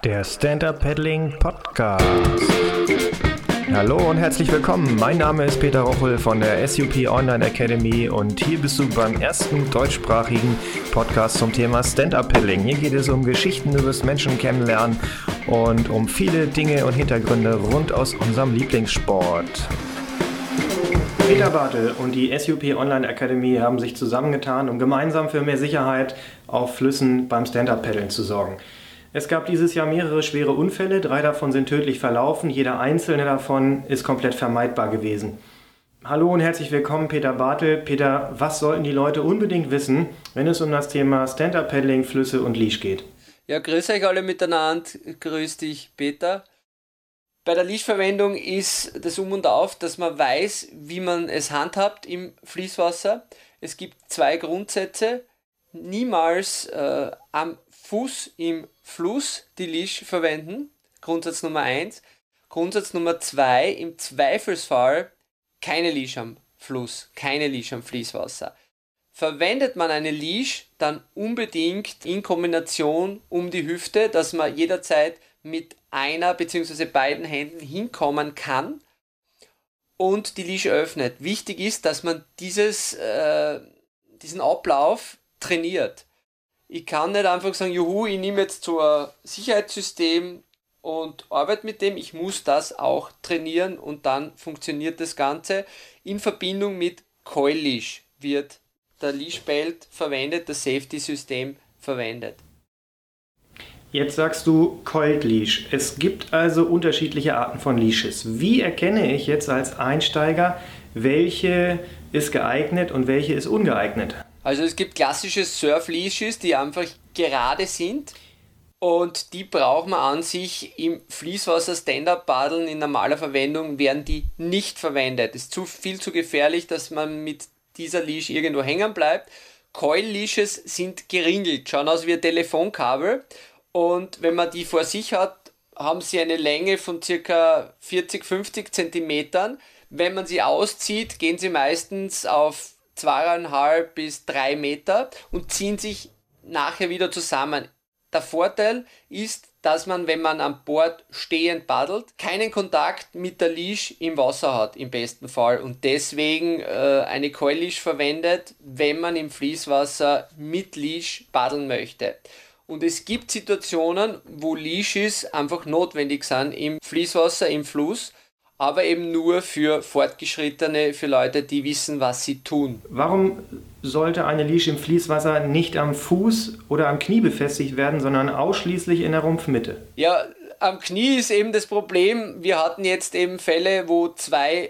Der Stand-Up Paddling Podcast. Hallo und herzlich willkommen. Mein Name ist Peter Rochel von der SUP Online Academy und hier bist du beim ersten deutschsprachigen Podcast zum Thema Stand-Up Paddling. Hier geht es um Geschichten über das Menschen kennenlernen und um viele Dinge und Hintergründe rund aus unserem Lieblingssport. Peter Bartel und die SUP Online Academy haben sich zusammengetan, um gemeinsam für mehr Sicherheit auf Flüssen beim Stand-Up-Paddeln zu sorgen. Es gab dieses Jahr mehrere schwere Unfälle, 3 davon sind tödlich verlaufen, jeder einzelne davon ist komplett vermeidbar gewesen. Hallo und herzlich willkommen, Peter Bartel. Peter, was sollten die Leute unbedingt wissen, wenn es um das Thema Stand-Up-Paddling, Flüsse und Leash geht? Ja, grüß euch alle miteinander, grüß dich, Peter. Bei der Leash-Verwendung ist das Um und Auf, dass man weiß, wie man es handhabt im Fließwasser. Es gibt 2 Grundsätze. Niemals am Fuß im Fluss die Leash verwenden. Grundsatz Nummer 1. Grundsatz Nummer 2, im Zweifelsfall keine Leash am Fluss, keine Leash am Fließwasser. Verwendet man eine Leash, dann unbedingt in Kombination um die Hüfte, dass man jederzeit mit einer bzw. beiden Händen hinkommen kann und die Leash öffnet. Wichtig ist, dass man diesen Ablauf trainiert. Ich kann nicht einfach sagen, juhu, ich nehme jetzt so ein Sicherheitssystem und arbeite mit dem. Ich muss das auch trainieren und dann funktioniert das Ganze. In Verbindung mit Coil Leash wird der Leash Belt verwendet, das Safety-System verwendet. Jetzt sagst du Coiled Leash. Es gibt also unterschiedliche Arten von Leashes. Wie erkenne ich jetzt als Einsteiger, welche ist geeignet und welche ist ungeeignet? Also es gibt klassische Surf-Leashes, die einfach gerade sind und die braucht man an sich im Fließwasser Stand-Up-Paddeln in normaler Verwendung, werden die nicht verwendet. Es ist viel zu gefährlich, dass man mit dieser Leash irgendwo hängen bleibt. Coil-Leashes sind geringelt, schauen aus wie ein Telefonkabel. Und wenn man die vor sich hat, haben sie eine Länge von ca. 40-50 cm. Wenn man sie auszieht, gehen sie meistens auf 2,5 bis 3 Meter und ziehen sich nachher wieder zusammen. Der Vorteil ist, dass man, wenn man an Bord stehend paddelt, keinen Kontakt mit der Leash im Wasser hat, im besten Fall. Und deswegen eine Coil Leash verwendet, wenn man im Fließwasser mit Leash paddeln möchte. Und es gibt Situationen, wo Leashes einfach notwendig sind im Fließwasser, im Fluss, aber eben nur für Fortgeschrittene, für Leute, die wissen, was sie tun. Warum sollte eine Leash im Fließwasser nicht am Fuß oder am Knie befestigt werden, sondern ausschließlich in der Rumpfmitte? Ja, am Knie ist eben das Problem. Wir hatten jetzt eben Fälle, wo 2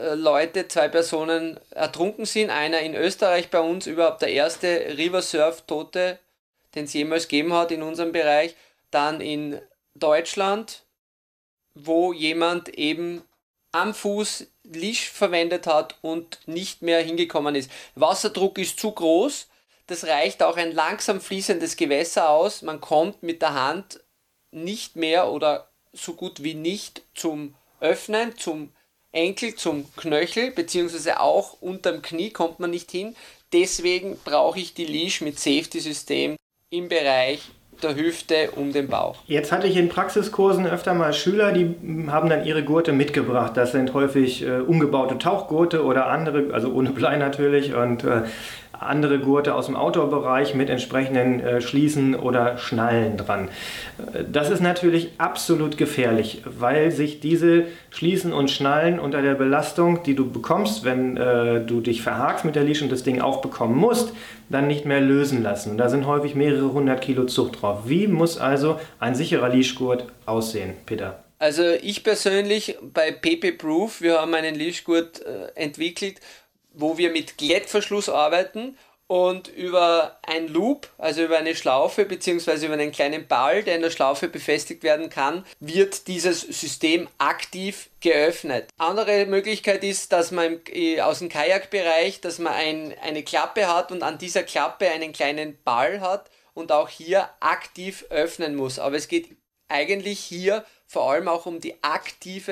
Personen ertrunken sind. Einer in Österreich bei uns, überhaupt der erste River-Surf-Tote, den es jemals gegeben hat in unserem Bereich. Dann in Deutschland, wo jemand eben am Fuß Leash verwendet hat und nicht mehr hingekommen ist. Wasserdruck ist zu groß, das reicht auch ein langsam fließendes Gewässer aus. Man kommt mit der Hand nicht mehr oder so gut wie nicht zum Öffnen, zum Enkel, zum Knöchel, beziehungsweise auch unterm Knie kommt man nicht hin. Deswegen brauche ich die Leash mit Safety-System im Bereich der Hüfte um den Bauch. Jetzt hatte ich in Praxiskursen öfter mal Schüler, die haben dann ihre Gurte mitgebracht. Das sind häufig umgebaute Tauchgurte oder andere, also ohne Blei natürlich, und andere Gurte aus dem Outdoor-Bereich mit entsprechenden Schließen oder Schnallen dran. Das ist natürlich absolut gefährlich, weil sich diese Schließen und Schnallen unter der Belastung, die du bekommst, wenn du dich verhakst mit der Leash und das Ding auch bekommen musst, dann nicht mehr lösen lassen. Und da sind häufig mehrere 100 Kilo Zucht drauf. Wie muss also ein sicherer Leashgurt aussehen, Peter? Also ich persönlich bei PP Proof, wir haben einen Leashgurt entwickelt, wo wir mit Klettverschluss arbeiten und über ein Loop, also über eine Schlaufe bzw. über einen kleinen Ball, der in der Schlaufe befestigt werden kann, wird dieses System aktiv geöffnet. Andere Möglichkeit ist, dass man aus dem Kajakbereich, dass man eine Klappe hat und an dieser Klappe einen kleinen Ball hat und auch hier aktiv öffnen muss. Aber es geht eigentlich hier vor allem auch um die aktive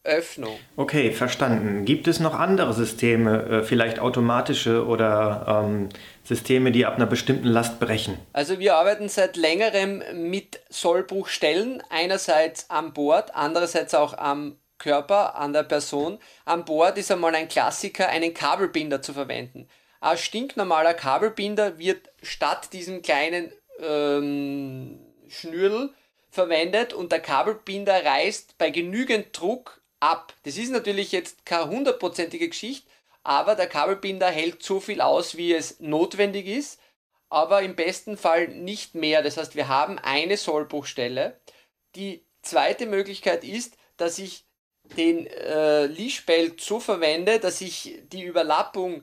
Öffnung. Okay, verstanden. Gibt es noch andere Systeme, vielleicht automatische oder Systeme, die ab einer bestimmten Last brechen? Also wir arbeiten seit längerem mit Sollbruchstellen, einerseits an Bord, andererseits auch am Körper, an der Person. An Bord ist einmal ein Klassiker, einen Kabelbinder zu verwenden. Ein stinknormaler Kabelbinder wird statt diesem kleinen Schnürl verwendet und der Kabelbinder reißt bei genügend Druck ab. Das ist natürlich jetzt keine 100%ige Geschichte, aber der Kabelbinder hält so viel aus, wie es notwendig ist, aber im besten Fall nicht mehr. Das heißt, wir haben eine Sollbruchstelle. Die zweite Möglichkeit ist, dass ich den Leashbelt so verwende, dass ich die Überlappung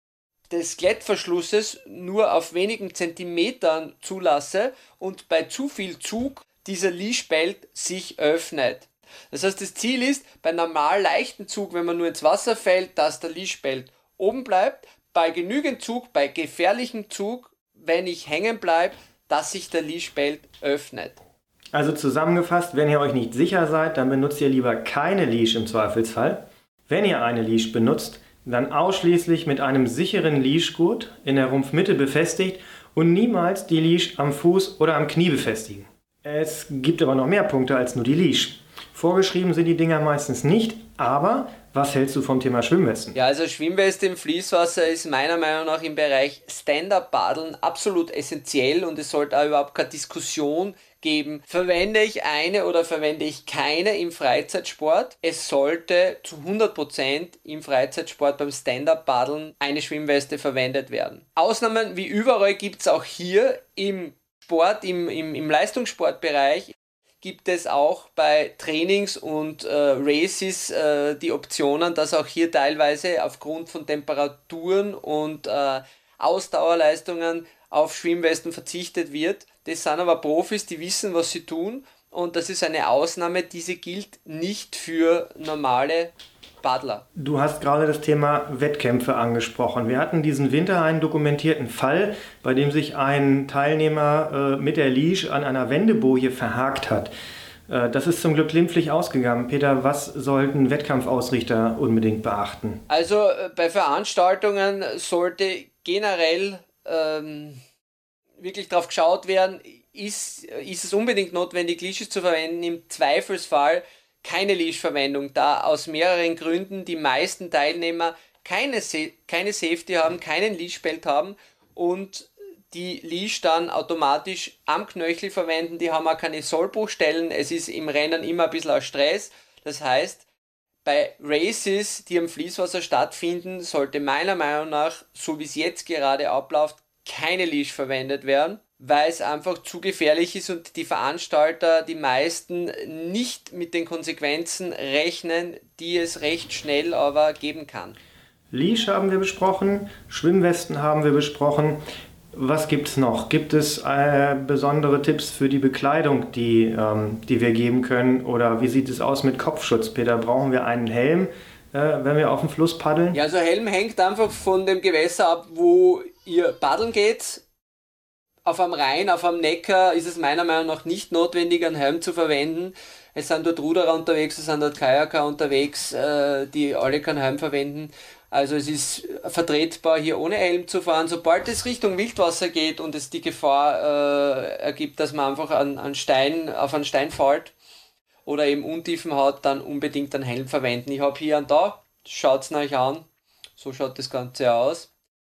des Klettverschlusses nur auf wenigen Zentimetern zulasse und bei zu viel Zug dieser Leashbelt sich öffnet. Das heißt, das Ziel ist, bei normal leichten Zug, wenn man nur ins Wasser fällt, dass der Leashbelt oben bleibt. Bei genügend Zug, bei gefährlichem Zug, wenn ich hängen bleibe, dass sich der Leashbelt öffnet. Also zusammengefasst, wenn ihr euch nicht sicher seid, dann benutzt ihr lieber keine Leash im Zweifelsfall. Wenn ihr eine Leash benutzt, dann ausschließlich mit einem sicheren Leashgurt in der Rumpfmitte befestigt und niemals die Leash am Fuß oder am Knie befestigen. Es gibt aber noch mehr Punkte als nur die Leash. Vorgeschrieben sind die Dinger meistens nicht, aber was hältst du vom Thema Schwimmwesten? Ja, also Schwimmweste im Fließwasser ist meiner Meinung nach im Bereich Stand-Up-Paddeln absolut essentiell und es sollte auch überhaupt keine Diskussion geben. Verwende ich eine oder verwende ich keine im Freizeitsport? Es sollte zu 100% im Freizeitsport beim Stand-Up-Paddeln eine Schwimmweste verwendet werden. Ausnahmen wie überall gibt es auch hier im Sport, im Leistungssportbereich, gibt es auch bei Trainings und Races die Optionen, dass auch hier teilweise aufgrund von Temperaturen und Ausdauerleistungen auf Schwimmwesten verzichtet wird. Das sind aber Profis, die wissen, was sie tun und das ist eine Ausnahme, diese gilt nicht für normale Paddler. Du hast gerade das Thema Wettkämpfe angesprochen. Wir hatten diesen Winter einen dokumentierten Fall, bei dem sich ein Teilnehmer mit der Leash an einer Wendeboje verhakt hat. Das ist zum Glück glimpflich ausgegangen. Peter, was sollten Wettkampfausrichter unbedingt beachten? Also bei Veranstaltungen sollte generell wirklich darauf geschaut werden, ist es unbedingt notwendig, Leashes zu verwenden. Im Zweifelsfall keine Leash-Verwendung, da aus mehreren Gründen die meisten Teilnehmer keine Safety haben, keinen Leash-Belt haben und die Leash dann automatisch am Knöchel verwenden. Die haben auch keine Sollbruchstellen. Es ist im Rennen immer ein bisschen ein Stress. Das heißt, bei Races, die am Fließwasser stattfinden, sollte meiner Meinung nach, so wie es jetzt gerade abläuft, keine Leash verwendet werden, weil es einfach zu gefährlich ist und die Veranstalter, die meisten, nicht mit den Konsequenzen rechnen, die es recht schnell aber geben kann. Leash haben wir besprochen, Schwimmwesten haben wir besprochen. Was gibt es noch? Gibt es besondere Tipps für die Bekleidung, die wir geben können? Oder wie sieht es aus mit Kopfschutz, Peter? Brauchen wir einen Helm, wenn wir auf dem Fluss paddeln? Ja, also Helm hängt einfach von dem Gewässer ab, wo ihr paddeln geht. Auf einem Rhein, auf einem Neckar ist es meiner Meinung nach nicht notwendig, einen Helm zu verwenden. Es sind dort Ruderer unterwegs, es sind dort Kajaker unterwegs, die alle keinen Helm verwenden. Also es ist vertretbar, hier ohne Helm zu fahren. Sobald es Richtung Wildwasser geht und es die Gefahr ergibt, dass man einfach auf einen Stein fällt oder eben Untiefen hat, dann unbedingt einen Helm verwenden. Ich habe hier einen da, schaut's euch an. So schaut das Ganze aus.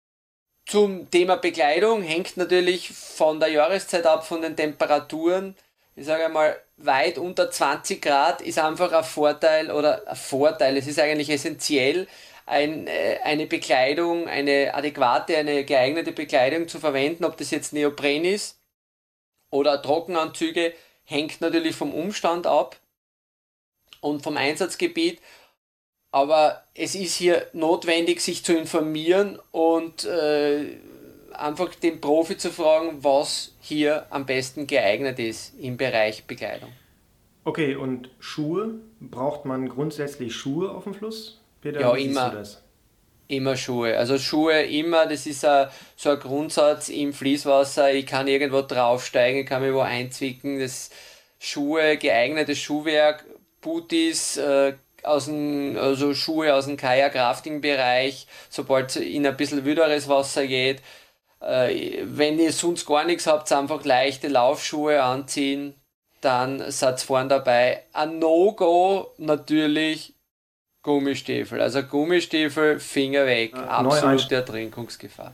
Zum Thema Bekleidung hängt natürlich von der Jahreszeit ab, von den Temperaturen. Ich sage einmal, weit unter 20 Grad ist einfach ein Vorteil, es ist eigentlich essentiell, eine Bekleidung, eine adäquate, eine geeignete Bekleidung zu verwenden. Ob das jetzt Neopren ist oder Trockenanzüge, hängt natürlich vom Umstand ab und vom Einsatzgebiet. Aber es ist hier notwendig, sich zu informieren und einfach den Profi zu fragen, was hier am besten geeignet ist im Bereich Bekleidung. Okay, und Schuhe? Braucht man grundsätzlich Schuhe auf dem Fluss? Peter, ja, wie siehst du das? Immer Schuhe. Also Schuhe immer, das ist so ein Grundsatz im Fließwasser. Ich kann irgendwo draufsteigen, ich kann mich wo einzwicken. Das Schuhe, geeignetes Schuhwerk, Booties, also Schuhe aus dem Kajak-Rafting-Bereich, sobald es in ein bisschen wilderes Wasser geht. Wenn ihr sonst gar nichts habt, einfach leichte Laufschuhe anziehen, dann seid vorne dabei. Ein No-Go natürlich Gummistiefel. Also Gummistiefel, Finger weg. Absolute Ertrinkungsgefahr.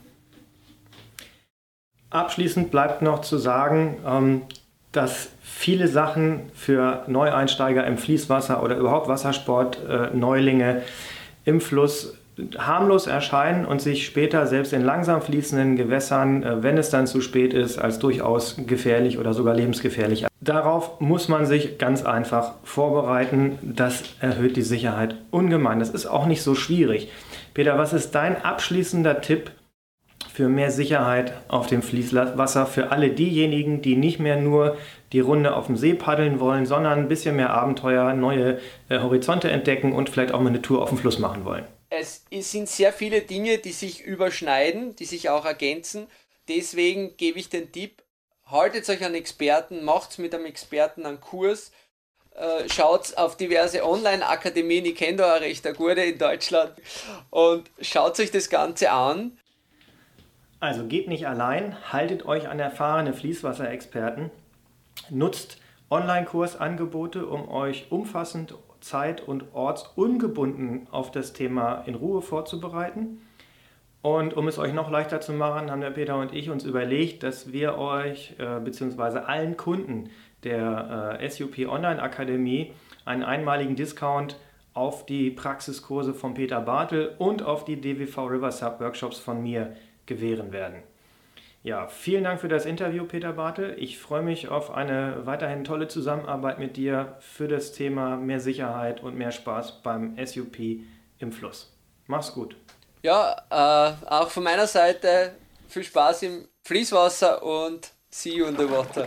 Abschließend bleibt noch zu sagen, dass viele Sachen für Neueinsteiger im Fließwasser oder überhaupt Wassersport, Neulinge im Fluss harmlos erscheinen und sich später selbst in langsam fließenden Gewässern, wenn es dann zu spät ist, als durchaus gefährlich oder sogar lebensgefährlich. Darauf muss man sich ganz einfach vorbereiten. Das erhöht die Sicherheit ungemein. Das ist auch nicht so schwierig. Peter, was ist dein abschließender Tipp für mehr Sicherheit auf dem Fließwasser für alle diejenigen, die nicht mehr nur die Runde auf dem See paddeln wollen, sondern ein bisschen mehr Abenteuer, neue Horizonte entdecken und vielleicht auch mal eine Tour auf dem Fluss machen wollen? Es sind sehr viele Dinge, die sich überschneiden, die sich auch ergänzen. Deswegen gebe ich den Tipp, haltet euch an Experten, macht mit einem Experten einen Kurs, schaut auf diverse Online-Akademien, ich kenne da auch recht eine gute in Deutschland, und schaut euch das Ganze an. Also geht nicht allein, haltet euch an erfahrene Fließwasserexperten, nutzt Online-Kursangebote, um euch umfassend zeit- und ortsungebunden auf das Thema in Ruhe vorzubereiten. Und um es euch noch leichter zu machen, haben der Peter und ich uns überlegt, dass wir euch bzw. allen Kunden der SUP Online Akademie einen einmaligen Discount auf die Praxiskurse von Peter Bartel und auf die DWV Riversub Workshops von mir gewähren werden. Ja, vielen Dank für das Interview, Peter Bartel. Ich freue mich auf eine weiterhin tolle Zusammenarbeit mit dir für das Thema mehr Sicherheit und mehr Spaß beim SUP im Fluss. Mach's gut. Ja, auch von meiner Seite viel Spaß im Fließwasser und see you in the water.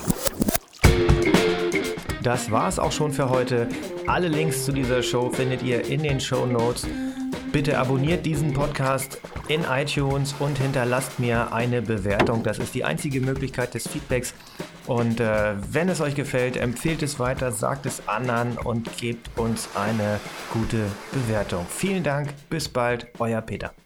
Das war's auch schon für heute. Alle Links zu dieser Show findet ihr in den Shownotes. Bitte abonniert diesen Podcast in iTunes und hinterlasst mir eine Bewertung. Das ist die einzige Möglichkeit des Feedbacks. Und wenn es euch gefällt, empfehlt es weiter, sagt es anderen und gebt uns eine gute Bewertung. Vielen Dank, bis bald, euer Peter.